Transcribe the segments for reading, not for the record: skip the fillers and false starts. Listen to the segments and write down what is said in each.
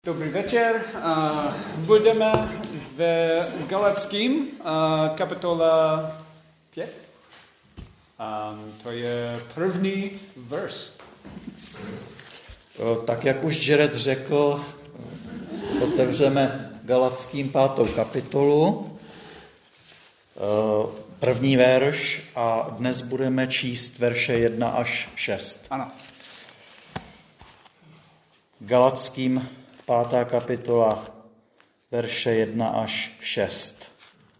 Dobrý večer. Budeme v Galatským, kapitola 5. To je první verš. Tak jak už Jared řekl, otevřeme Galatským 5. kapitolu, první verš a dnes budeme číst verše 1 až 6. Ano. Galatským 5. kapitola, verše 1 až 6.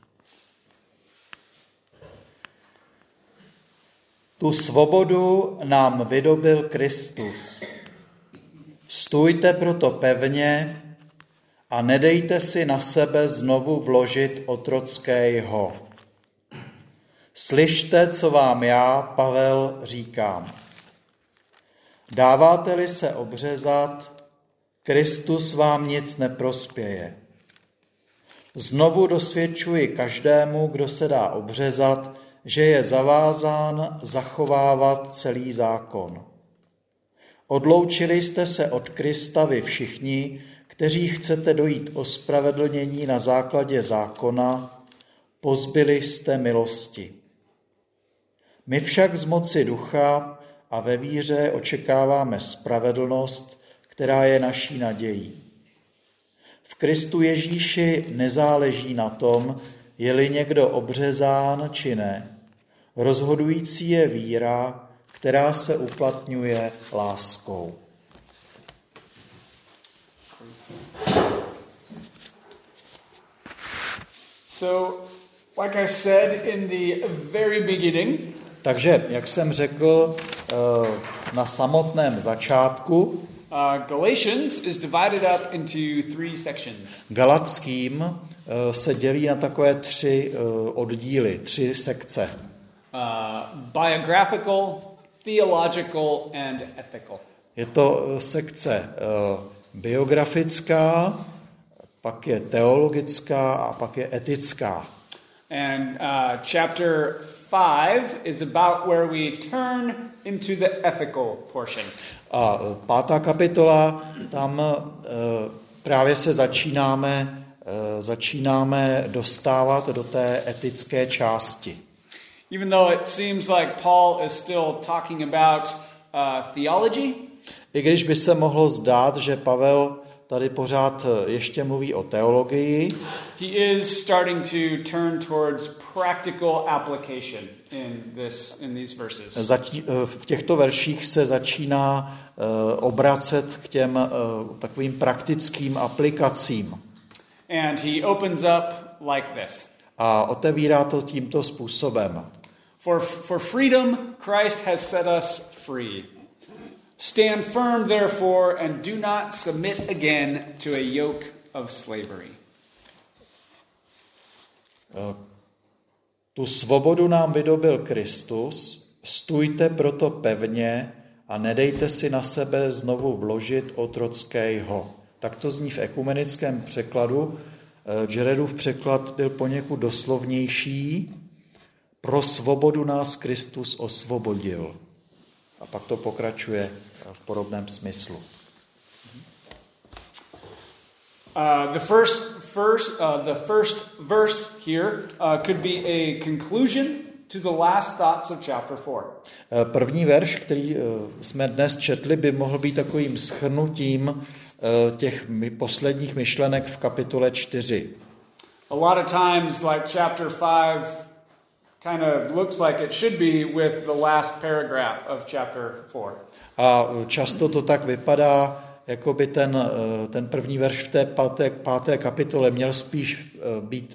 Tu svobodu nám vydobyl Kristus. Stůjte proto pevně a nedejte si na sebe znovu vložit otrocké jho. Slyšte, co vám já, Pavel, říkám. Dáváte-li se obřezat, Kristus vám nic neprospěje. Znovu dosvědčuji každému, kdo se dá obřezat, že je zavázán zachovávat celý zákon. Odloučili jste se od Krista vy všichni, kteří chcete dojít ospravedlnění na základě zákona, pozbyli jste milosti. My však z moci ducha a ve víře očekáváme spravedlnost, která je naší nadějí. V Kristu Ježíši nezáleží na tom, je-li někdo obřezán či ne. Rozhodující je víra, která se uplatňuje láskou. So, like I said in the very beginning, takže, jak jsem řekl na samotném začátku, Galatians is divided up into 3 sections. Galatským se dělí na takové 3 oddíly, 3 sekce. Biographical, theological and ethical. Je to sekce biografická, pak je teologická a pak je etická. And chapter 5 is about where we turn into the ethical portion. A 5. kapitola, tam právě se začínáme dostávat do té etické části. Even though it seems like Paul is still talking about theology, i když by se mohlo zdát, že Pavel tady pořád ještě mluví o teologii, he is starting to turn towards practical application in these verses. V těchto verších se začíná obracet k těm takovým praktickým aplikacím. And he opens up like this. A otevírá to tímto způsobem. For freedom Christ has set us free. Stand firm therefore and do not submit again to a yoke of slavery. Tu svobodu nám vydobyl Kristus, stůjte proto pevně a nedejte si na sebe znovu vložit otrocké jho. Tak to zní v ekumenickém překladu. Jaredův překlad byl poněkud doslovnější. Pro svobodu nás Kristus osvobodil. A pak to pokračuje v podobném smyslu. The first verse here could be a conclusion to the last thoughts of chapter 4. První verš, který jsme dnes četli, by mohl být takovým shrnutím těch posledních myšlenek v kapitole 4. A lot of times, like chapter 5 kind of looks like it should be with the last paragraph of chapter 4. A často to tak vypadá, jako by ten první verš v té 5. kapitole měl spíš být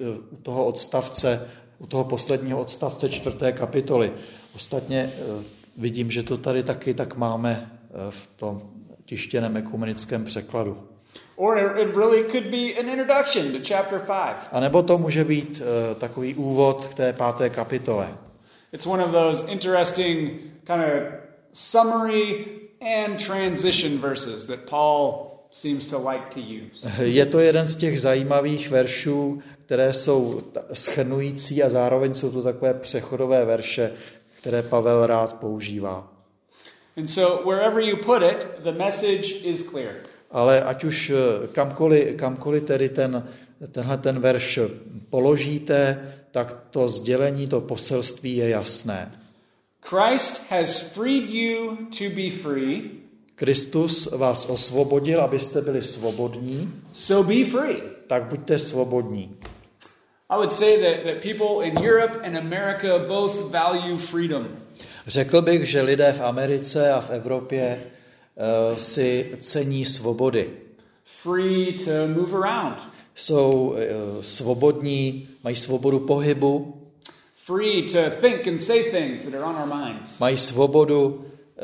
u toho posledního odstavce 4. kapitoly. Ostatně vidím, že to tady taky tak máme v tom tištěném ekumenickém překladu. Or it really could be an introduction to chapter 5. A nebo to může být takový úvod k té 5. kapitole. It's one of those interesting kind of summary and transition verses that Paul seems to like to use. Je to jeden z těch zajímavých veršů, které jsou shrnující a zároveň jsou to takové přechodové verše, které Pavel rád používá. And so wherever you put it, the message is clear. Ale ať už kamkoliv tedy tenhle verš položíte, tak to sdělení, to poselství je jasné. Christ has freed you to be free. Kristus vás osvobodil, abyste byli svobodní. So be free. Tak buďte svobodní. I would say that people in Europe and America both value freedom. Řekl bych, že lidé v Americe a v Evropě si cení svobody. Free to move around. Jsou svobodní, mají svobodu pohybu. Free to think and say things that are on our minds. Mají svobodu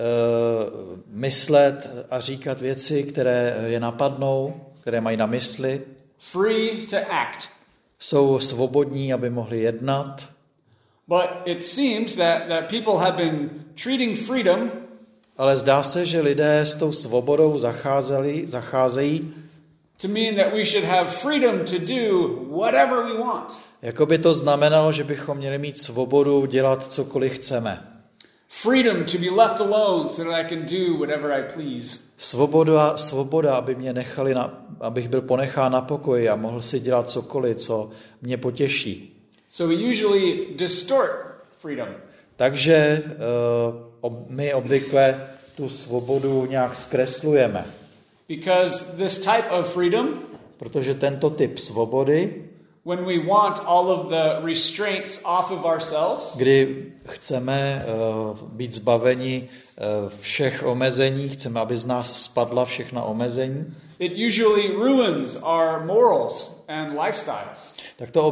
myslet a říkat věci, které je napadnou, které mají na mysli. Free to act. Jsou svobodní, aby mohli jednat. But it seems that people have been treating freedom, ale zdá se, že lidé s tou svobodou zacházejí to mean that we should have freedom to do whatever we want. Jako by to znamenalo, že bychom měli mít svobodu dělat cokoliv chceme. Freedom to be left alone so that I can do whatever I please. Svoboda, aby mě nechali abych byl ponechán na pokoji a mohl si dělat cokoliv, co mě potěší. So we usually distort freedom. Takže my obvykle tu svobodu nějak zkreslujeme. Because this type of freedom, protože tento typ svobody, when we want all of the restraints off of ourselves, kdy chceme být zbaveni všech omezení, chceme, aby z nás spadla všechna omezení, it usually ruins our morals and lifestyles. Tak to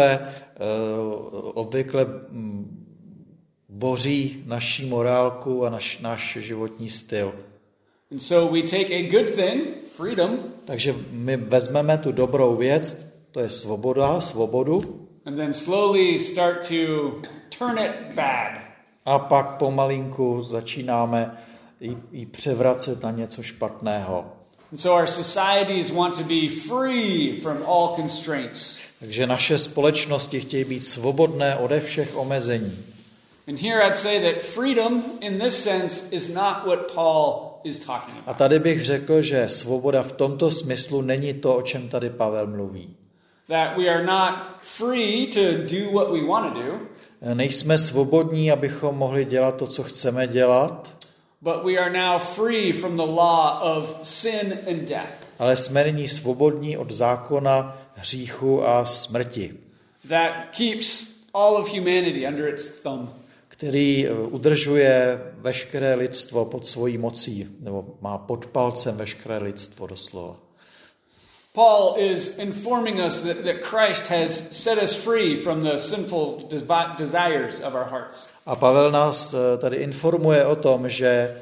obvykle boří naší morálku a náš životní styl. And so we take a good thing, freedom, takže my vezmeme tu dobrou věc, to je svobodu, and then slowly start to turn it bad. A pak pomalinku začínáme ji převracet na něco špatného. And so our societies want to be free from all constraints. Takže naše společnosti chtějí být svobodné ode všech omezení. And here I'd say that freedom in this sense is not what Paul is talking about. A tady bych řekl, že svoboda v tomto smyslu není to, o čem tady Pavel mluví. That we are not free to do what we want to do. Nejsme svobodní, abychom mohli dělat to, co chceme dělat. But we are now free from the law of sin and death. Ale jsme nyní svobodní od zákona hříchu a smrti. That keeps all of humanity under its thumb. Který udržuje veškeré lidstvo pod svojí mocí, nebo má pod palcem veškeré lidstvo doslova. Paul is informing us that Christ has set us free from the sinful desires of our hearts. A Pavel nás tady informuje o tom, že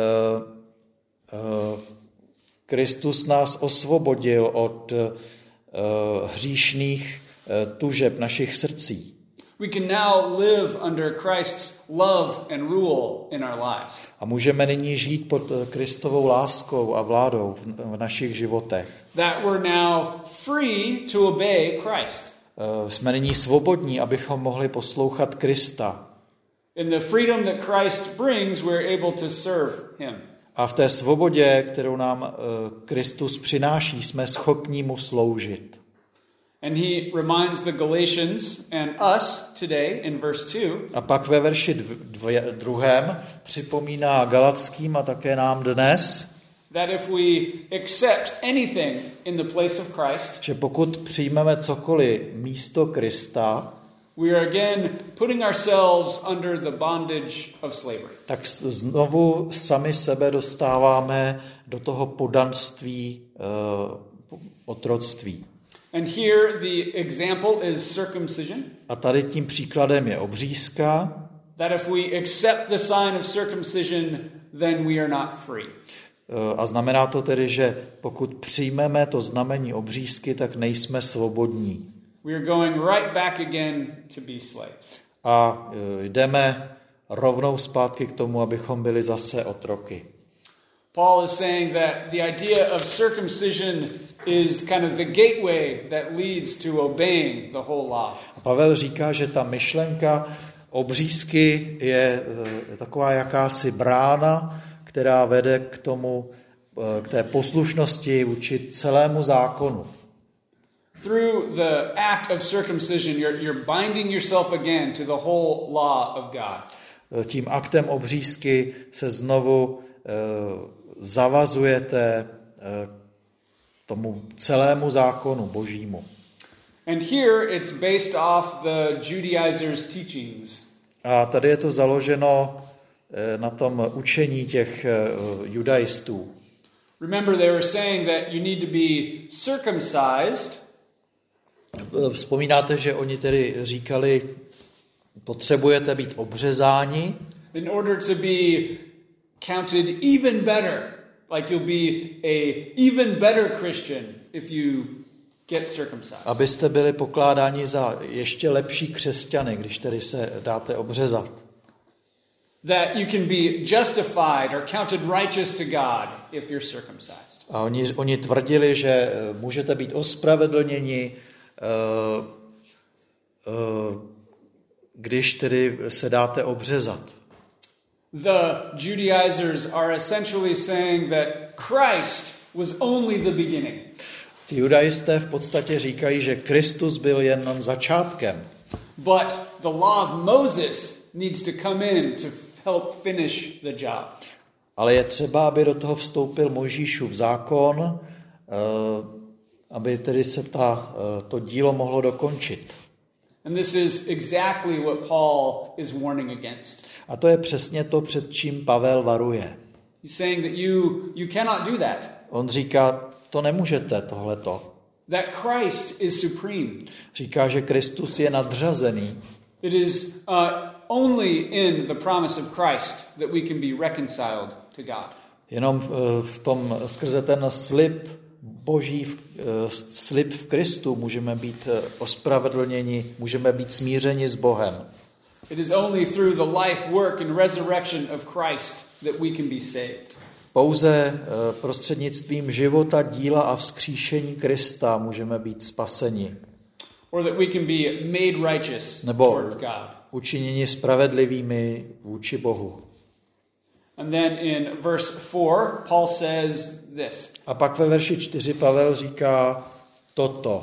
Kristus nás osvobodil od hříšných tužeb našich srdcí. We can now live under Christ's love and rule in our lives. A můžeme nyní žít pod Kristovou láskou a vládou v našich životech. That we're now free to obey Christ. Jsme nyní svobodní, abychom mohli poslouchat Krista. In the freedom that Christ brings, we're able to serve him. A v té svobodě, kterou nám Kristus přináší, jsme schopni mu sloužit. And he reminds the Galatians and us today in verse 2. A pak ve verši 2. připomíná Galatským a také nám dnes, that if we accept anything in the place of Christ, že pokud přijmeme cokoliv místo Krista, we are again putting ourselves under the bondage of slavery. Tak znovu sami sebe dostáváme do toho poddanství, otroctví. And here the example is circumcision. A tady tím příkladem je obřízka. That if we accept the sign of circumcision, then we are not free. A znamená to tedy, že pokud přijmeme to znamení obřízky, tak nejsme svobodní. We are going right back again to be slaves. A jdeme rovnou zpátky k tomu, abychom byli zase otroky. Paul is saying that the idea of circumcision is kind of the gateway that leads to obeying the whole law. A Pavel říká, že ta myšlenka obřízky je taková jakási brána, která vede k tomu k té poslušnosti vůči celému zákonu. Through the act of circumcision, you're binding yourself again to the whole law of God. Tím aktem obřízky se znovu zavazujete tomu celému zákonu božímu. And here it's based off the Judaizers' teachings. A tady je to založeno na tom učení těch judaistů. Remember, they were saying that you need to be circumcised. Vzpomínáte, že oni tedy říkali, potřebujete být obřezáni, in order to be counted even better. Like you'll be a even better Christian if you get circumcised. Abyste byli pokládáni za ještě lepší křesťany, když tedy se dáte obřezat. That you can be justified or counted righteous to God if you're circumcised. A oni tvrdili, že můžete být ospravedlněni, když tedy se dáte obřezat. The Judaizers are essentially saying that Christ was only the beginning. Ty judaisté v podstatě říkají, že Kristus byl jenom začátkem. But the law of Moses needs to come in to help finish the job. Ale je třeba, aby do toho vstoupil Mojžíšův zákon, aby tedy se to dílo mohlo dokončit. And this is exactly what Paul is warning against. A to je přesně to, před čím Pavel varuje. He's saying that you cannot do that. On říká, to nemůžete tohleto. That Christ is supreme. Říká, že Kristus je nadřazený. It is only in the promise of Christ that we can be reconciled to God. Jenom v tom skrze ten slib Boží, slib v Kristu můžeme být ospravedlněni, můžeme být smířeni s Bohem. It is only through the life, work and resurrection of Christ that we can be saved. Pouze prostřednictvím života, díla a vzkříšení Krista můžeme být spaseni. Or that we can be made righteous towards God. Učiněni spravedlivými vůči Bohu. And then in verse 4, Paul says this. A pak ve verši 4 Pavel říká toto.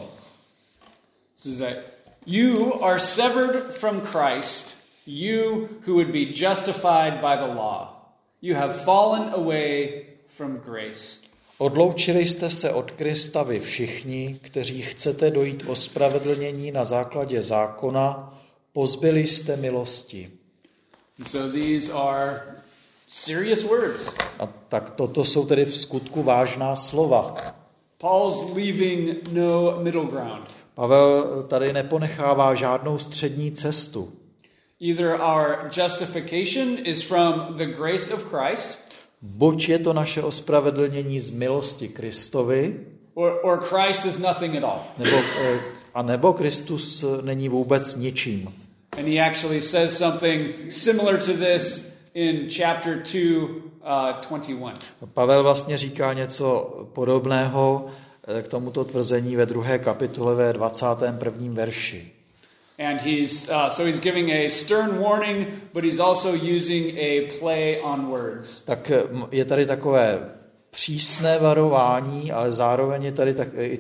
You are severed from Christ, you who would be justified by the law. You have fallen away from grace. Odloučili jste se od Krista vy všichni, kteří chcete dojít ospravedlnění na základě zákona, pozbyli jste milosti. So these are serious words. A tak toto jsou tedy v skutku vážná slova. Paul's leaving no middle ground. Pavel tady neponechává žádnou střední cestu. Either our justification is from the grace of Christ, buď je to naše ospravedlnění z milosti Kristovi, or Christ is nothing at all. Nebo Kristus není vůbec ničím. And he actually says something similar to this in chapter 2, 21. Pavel vlastně říká něco podobného k tomuto tvrzení ve 2. kapitole ve 21. verši. And he's giving a stern warning, but he's also using a play on words. Tak je tady takové přísné varování, ale zároveň je tady i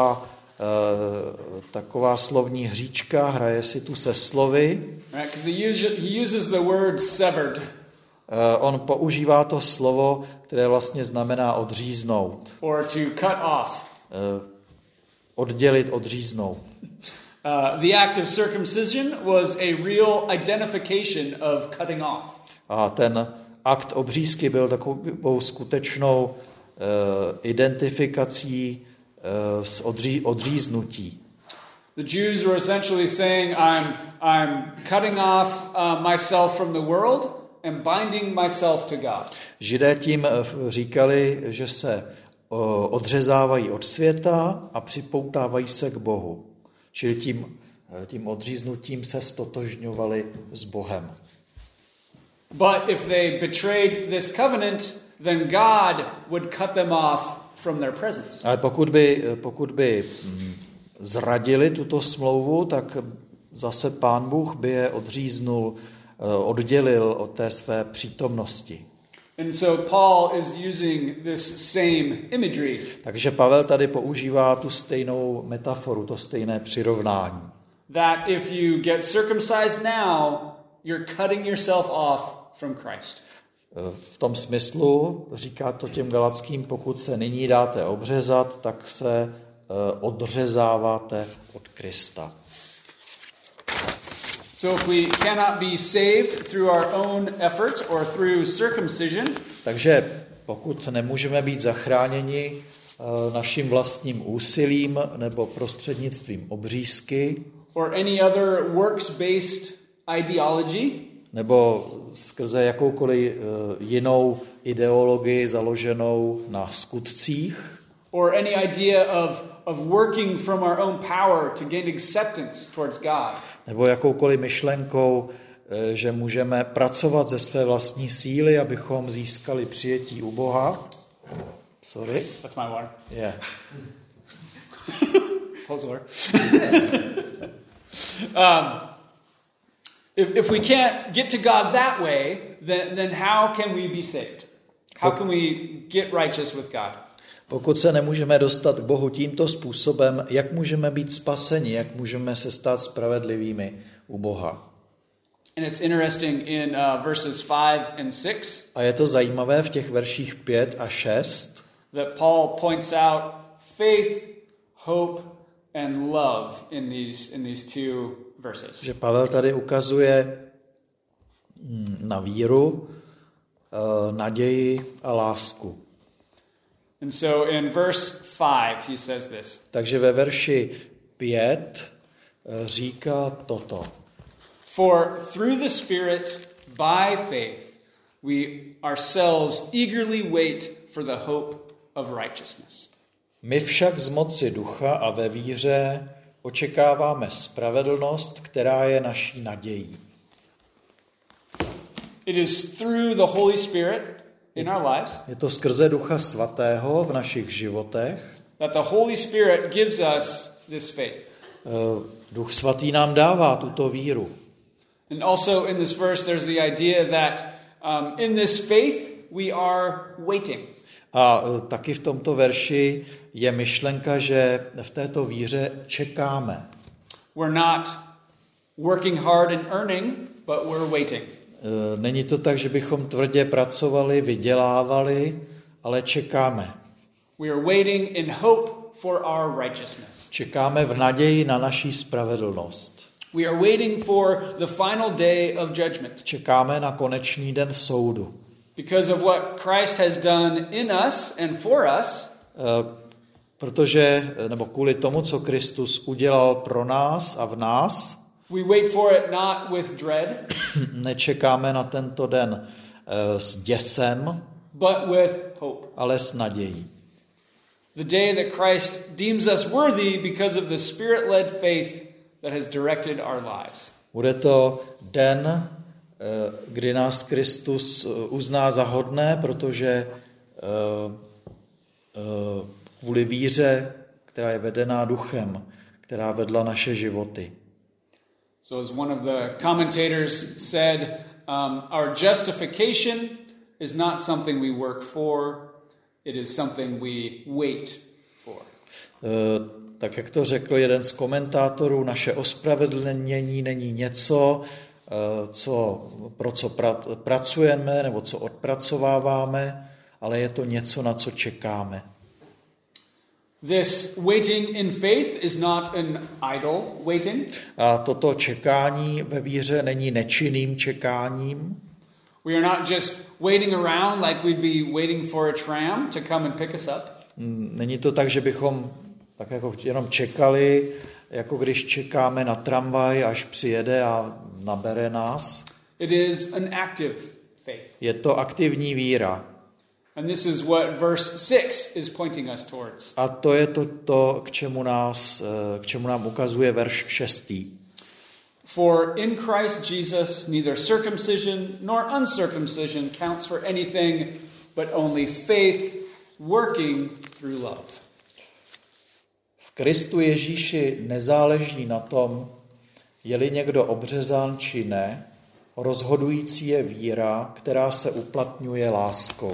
taková slovní hříčka, hraje si tu se slovy. Right, because he uses the word severed. On používá to slovo, které vlastně znamená odříznout. Or to cut off. Oddělit, odříznout. The act of circumcision was a real identification of cutting off. A ten akt obřízky byl takovou skutečnou identifikací z odříznutí. The Jews were essentially saying, I'm cutting off myself from the world and binding myself to God. Židé tím říkali, že se odřezávají od světa a připoutávají se k Bohu. Čili tím odříznutím se stotožňovali s Bohem. But if they betrayed this covenant, then God would cut them off from their presence. Ale pokud by zradili tuto smlouvu, tak zase Pán Bůh by je odříznul, oddělil od té své přítomnosti. And so Paul is using this same imagery. Takže Pavel tady používá tu stejnou metaforu, to stejné přirovnání. That if you get circumcised now, you're cutting yourself off from Christ. V tom smyslu, říká to těm Galackým, pokud se nyní dáte obřezat, tak se odřezáváte od Krista. So if we cannot be saved through our own effort or through circumcision, takže pokud nemůžeme být zachráněni naším vlastním úsilím nebo prostřednictvím obřízky, or any other works-based ideology, nebo skrze jakoukoliv jinou ideologii založenou na skutcích, or any idea of working from our own power to gain acceptance towards God, nebo jakoukoliv myšlenkou, že můžeme pracovat ze své vlastní síly, abychom získali přijetí u Boha. Sorry. That's my water. Yeah. Pozor. If we can't get to God that way, then how can we be saved? How can we get righteous with God? Pokud se nemůžeme dostat k Bohu tímto způsobem, jak můžeme být spaseni, jak můžeme se stát spravedlivými u Boha? And it's interesting in verses 5 and 6. A je to zajímavé v těch verších 5 a 6, that Paul points out faith, hope, and love in these two verses. Že Pavel tady ukazuje na víru, naději a lásku. And so in verse 5 he says this. Takže ve verši 5 říká toto. For through the Spirit, by faith, we ourselves eagerly wait for the hope of righteousness. My však z moci ducha a ve víře očekáváme spravedlnost, která je naší nadějí. It is through the Holy Spirit in our lives. Je to skrze Ducha Svatého v našich životech. That the Holy Spirit gives us this faith. Duch Svatý nám dává tuto víru. And also in this verse there's the idea that in this faith we are waiting. A taky v tomto verši je myšlenka, že v této víře čekáme. We're not working hard and earning, but we're waiting. Není to tak, že bychom tvrdě pracovali, vydělávali, ale čekáme. We are waiting in hope for our righteousness. Čekáme v naději na naší spravedlnost. We are waiting for the final day of judgment. Čekáme na konečný den soudu. Because of what Christ has done in us and for us, protože, nebo kvůli tomu, co Kristus udělal pro nás a v nás, we wait for it not with dread, nečekáme na tento den s děsem, but with hope. Ale s nadějí. The day that Christ deems us worthy because of the Spirit-led faith that has directed our lives. Bude to den, kdy nás Kristus uzná za hodné, protože kvůli víře, která je vedená duchem, která vedla naše životy. So as one of the commentators said, our justification is not something we work for, it is something we wait for. Tak jak to řekl jeden z komentátorů, naše ospravedlnění není něco, pro co pracujeme nebo co odpracováváme, ale je to něco, na co čekáme. This waiting in faith is not an idle waiting. A toto čekání ve víře není nečinným čekáním. We are not just waiting around like we'd be waiting for a tram to come and pick us up. Není to tak, že bychom tak jako jenom čekali, jako když čekáme na tramvaj, až přijede a nabere nás. It is an active faith. Je to aktivní víra. And this is what verse 6 is pointing us towards. A to je to k čemu nám ukazuje verš 6. For in Christ Jesus neither circumcision nor uncircumcision counts for anything, but only faith working through love. V Kristu Ježíši nezáleží na tom, je-li někdo obřezán či ne, Rozhodující je víra, která se uplatňuje láskou.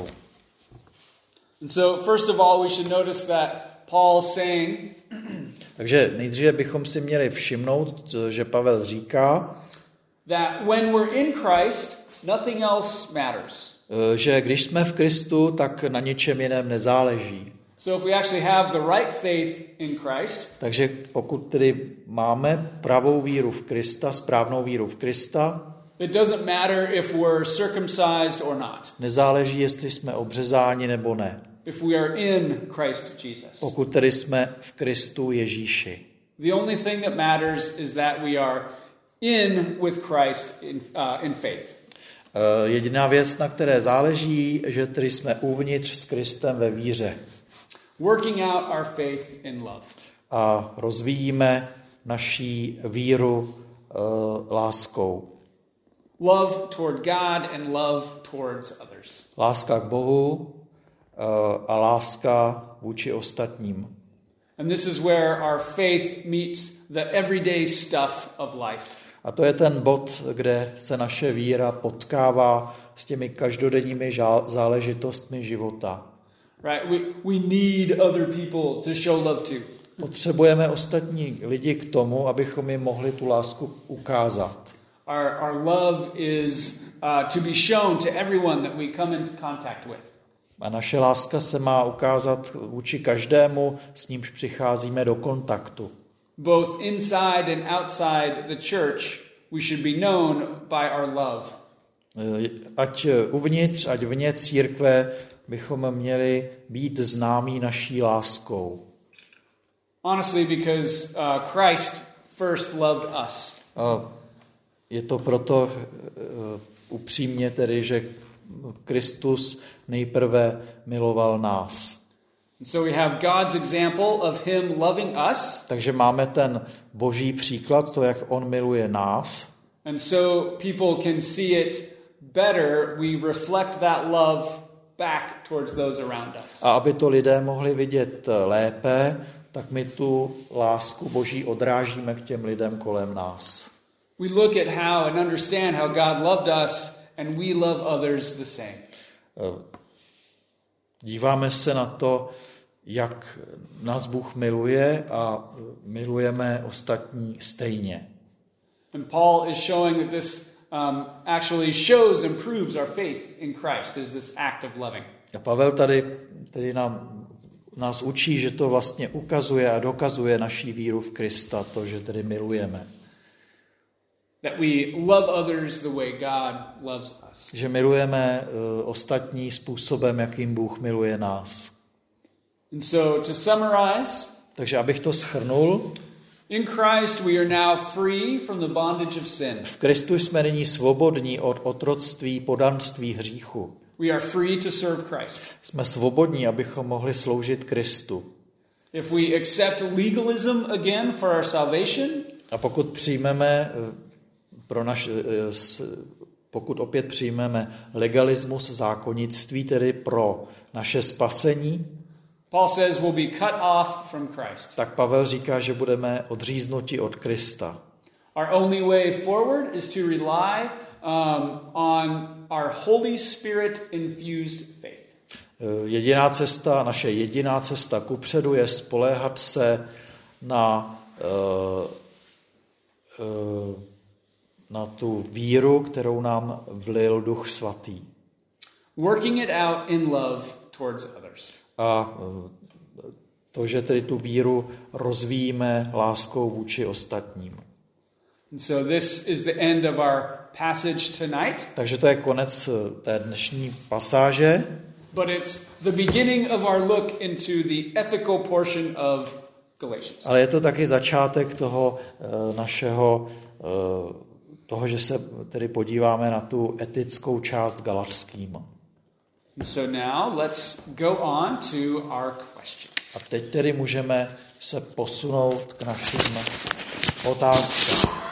And so first of all we should notice that Paul's saying Takže nejdříve bychom si měli všimnout, že Pavel říká, that when we're in Christ, nothing else matters. Že když jsme v Kristu, tak na ničem jiném nezáleží. So if we actually have the right faith in Christ, takže pokud tedy máme pravou víru v Krista, správnou víru v Krista, it doesn't matter if we're circumcised or not. Nezáleží, jestli jsme obřezáni nebo ne. If we are in Christ Jesus. Pokud tedy jsme v Kristu Ježíši. The only thing that matters is that we are in with Christ in faith. Jediná věc, na které záleží, že tedy jsme uvnitř s Kristem ve víře. Working out our faith in love. A rozvíjíme naší víru láskou. Love toward God and love towards others. Láska k Bohu a láska vůči ostatním. And this is where our faith meets the everyday stuff of life. A to je ten bod, kde se naše víra potkává s těmi každodenními záležitostmi života. Right? We need other people to show love to. Potřebujeme ostatní lidi k tomu, abychom jim mohli tu lásku ukázat. Our love is to be shown to everyone that we come into contact with. A naše láska se má ukázat vůči každému, s nímž přicházíme do kontaktu. Both inside and outside the church, we should be known by our love. Ať uvnitř, ať vně církve bychom měli být známí naší láskou. Honestly, because Christ first loved us. Je to proto upřímně tedy, že Kristus nejprve miloval nás. So we have God's example of him loving us. Takže máme ten boží příklad, to, jak on miluje nás. And so people can see it better, we reflect that love back towards those around us. A aby to lidé mohli vidět lépe, tak my tu lásku boží odrážíme k těm lidem kolem nás. We look at how and understand how God loved us and we love others the same. Díváme se na to, jak nás Bůh miluje a milujeme ostatní stejně. And Paul is showing that this actually shows and proves our faith in Christ is this act of loving. A Pavel tady nás učí, že to vlastně ukazuje a dokazuje naší víru v Krista, to, že tedy milujeme. That we love others the way God loves us. Že milujeme ostatní způsobem, jakým Bůh miluje nás. And so to summarize, takže abych to shrnul, in Christ we are now free from the bondage of sin. V Kristu jsme nyní svobodní od otroctví, poddanství hříchu. We are free to serve Christ. Jsme svobodní, abychom mohli sloužit Kristu. If we accept legalism again for our salvation, a pokud přijmeme pokud opět přijmeme legalismus zákonnictví, tedy pro naše spasení, Paul says we'll be cut off from Christ. Tak Pavel říká, že budeme odříznuti od Krista. Our only way forward is to rely on our Holy Spirit infused faith. Naše jediná cesta kupředu je spoléhat se na tu víru, kterou nám vlil Duch Svatý. Working it out in love towards others. A to, že tedy tu víru rozvíjíme láskou vůči ostatním. And so this is the end of our passage tonight. Takže to je konec té dnešní pasáže. But it's the beginning of our look into the ethical portion of Galatians. Ale je to taky začátek toho toho, že se tedy podíváme na tu etickou část Galatským. So now let's go on to our questions. A teď tedy můžeme se posunout k našim otázkám.